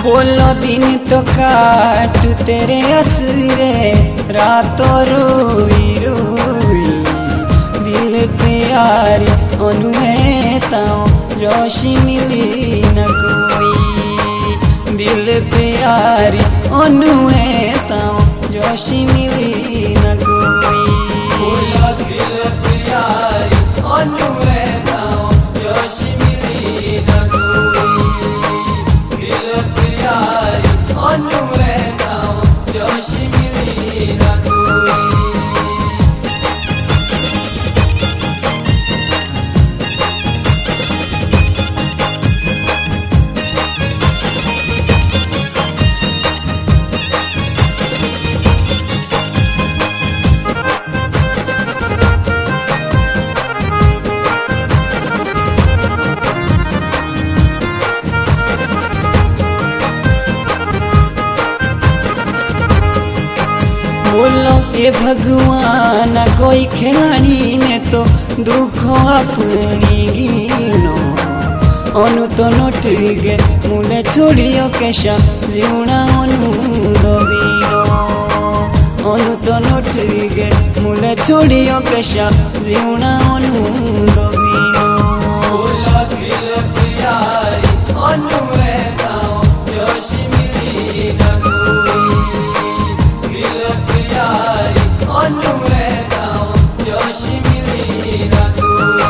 बोलो दिन तो काट तेरे असरे, रातों रोई रोई दिल प्यारी अनुमेताओं जोशी मिली न कोई। दिल प्यारी अनुमेताओं जोशी मिली न कोई। बोलो दिल प्यारी अनुमेताओं जोशी मिली न कोई। दिल प्यारी अनुमेताओं जोशी मिली न कोई। बोलो ये भगवान कोई खिलाड़ी ने तो दुखों अपनी गिनो। अनु तो नोट गे मुले छोड़ियो केशा जीवना अनु दबीनो। अनु तो नोट गे मुले छोड़ियो केशा जीवना अनु दबीनो। बोलो दिल प्यारी अनुमेताओं जोशी मिली न कोई। दिल प्यारी अनुमेताओं जोशी मिली न कोई।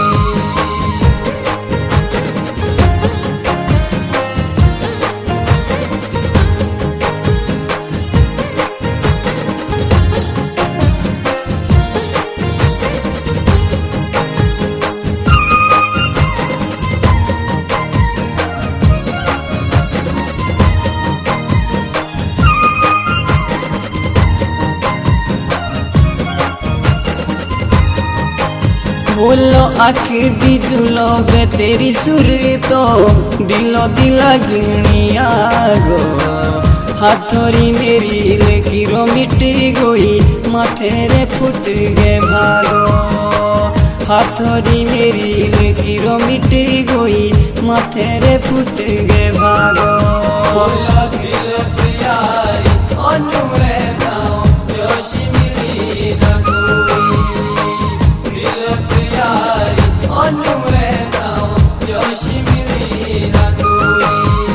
बोलो आँख दी जुलो बे तेरी सुर तो दिलो दिलागनिया गो। हाथोरी मेरी लेकिरो मिट गई माथे रे फुट गे भागो। हाथोरी मेरी लेकिरो मिट गई माथे रे फुट गे भागो। बोलो दिल प्यारी अनुमेताओं जोशी मिली न कोई। दिल प्यारी अनुमेताओं जोशी मिली न कोई।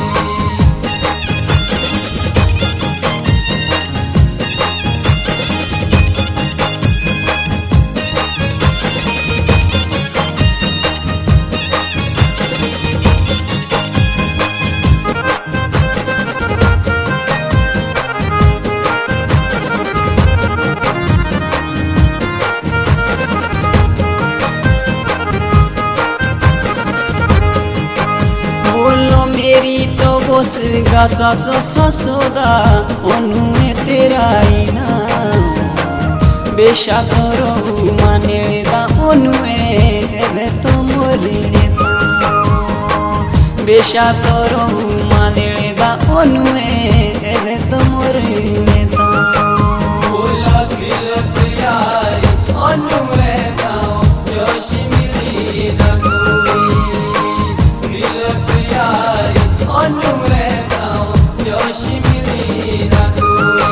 बोलो मेरी तो बोस गासा ससोदा अनुए तेरा ही नाम। बेशा करो माने दा अनुए एबे तो मोरने ता। बेशा करो माने दा अनुए एबे तो मोरने ता। बोलो दिल प्यारी अनुमेताओं जोशी मिली न कोई। दिल प्यारी अनुमेताओं जोशी मिली न कोई।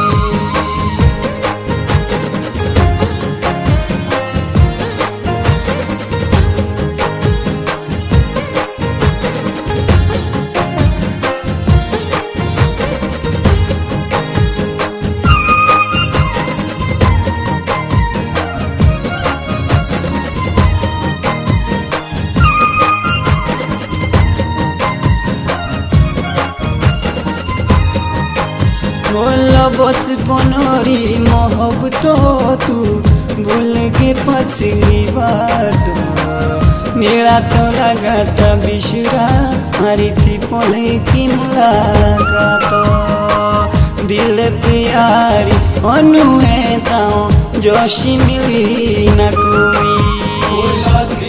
बोलो बचपनरी मोहब्बत तू भूल के पछली बात। मेरा तो लगा था बिशरा हरी थी पले की मुलाकात। दिल प्यारी अनुमेताओं जोशी मिली न कोई।